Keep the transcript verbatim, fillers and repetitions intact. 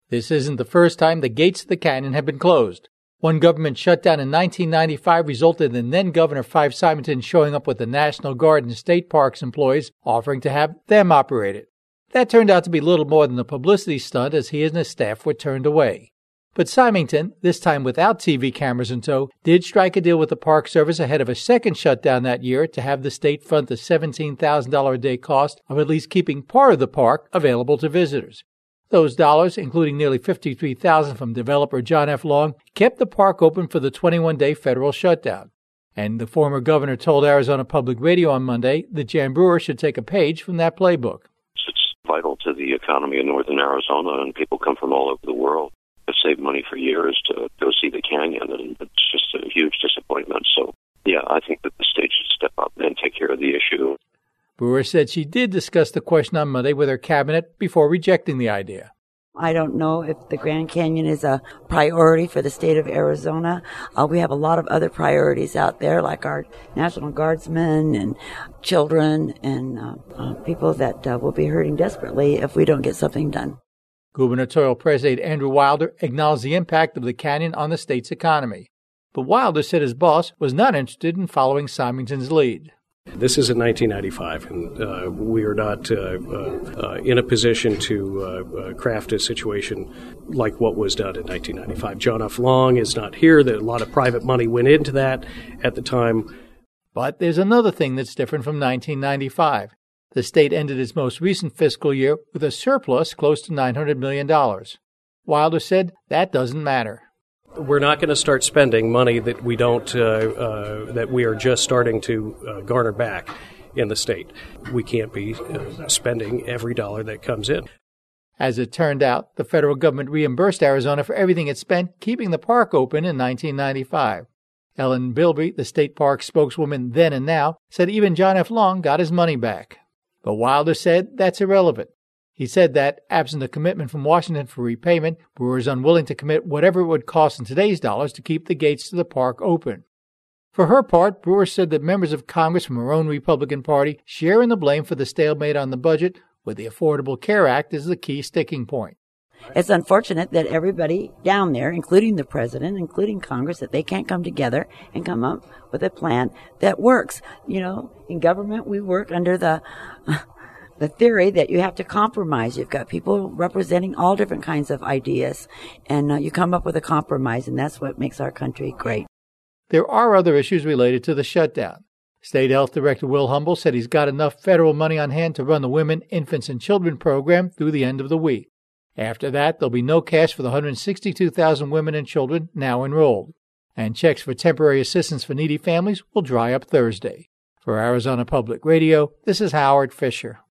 This isn't the first time the gates of the canyon have been closed. One government shutdown in nineteen ninety-five resulted in then-Governor Fife Symington showing up with the National Guard and state parks employees offering to have them operate it. That turned out to be little more than a publicity stunt, as he and his staff were turned away. But Symington, this time without T V cameras in tow, did strike a deal with the Park Service ahead of a second shutdown that year to have the state front the seventeen thousand dollars a day cost of at least keeping part of the park available to visitors. Those dollars, including nearly fifty-three thousand dollars from developer John F. Long, kept the park open for the twenty-one day federal shutdown. And the former governor told Arizona Public Radio on Monday that Jan Brewer should take a page from that playbook. It's vital to the economy of northern Arizona, and people come from all over the world. I've saved money for years to go see the canyon, and it's just a huge disappointment. So, yeah, I think that the state should step up and take care of the issue. Brewer said she did discuss the question on Monday with her cabinet before rejecting the idea. I don't know if the Grand Canyon is a priority for the state of Arizona. Uh, we have a lot of other priorities out there, like our National Guardsmen and children and uh, uh, people that uh, will be hurting desperately if we don't get something done. Gubernatorial Press aide Andrew Wilder acknowledged the impact of the canyon on the state's economy. But Wilder said his boss was not interested in following Symington's lead. This is in nineteen ninety-five, and uh, we are not uh, uh, in a position to uh, uh, craft a situation like what was done in nineteen ninety-five. John F. Long is not here. There, a lot of private money went into that at the time. But there's another thing that's different from nineteen ninety-five. The state ended its most recent fiscal year with a surplus close to nine hundred million dollars. Wilder said that doesn't matter. We're not going to start spending money that we don't, uh, uh, that we are just starting to uh, garner back in the state. We can't be uh, spending every dollar that comes in. As it turned out, the federal government reimbursed Arizona for everything it spent keeping the park open in nineteen ninety-five. Ellen Bilbrey, the state park spokeswoman then and now, said even John F. Long got his money back. But Wilder said that's irrelevant. He said that, absent a commitment from Washington for repayment, Brewer is unwilling to commit whatever it would cost in today's dollars to keep the gates to the park open. For her part, Brewer said that members of Congress from her own Republican Party share in the blame for the stalemate on the budget, with the Affordable Care Act as the key sticking point. It's unfortunate that everybody down there, including the president, including Congress, that they can't come together and come up with a plan that works. You know, in government, we work under the... the theory that you have to compromise. You've got people representing all different kinds of ideas, and uh, you come up with a compromise, and that's what makes our country great. There are other issues related to the shutdown. State Health Director Will Humble said he's got enough federal money on hand to run the Women, Infants, and Children program through the end of the week. After that, there'll be no cash for the one hundred sixty-two thousand women and children now enrolled, and checks for temporary assistance for needy families will dry up Thursday. For Arizona Public Radio, this is Howard Fisher.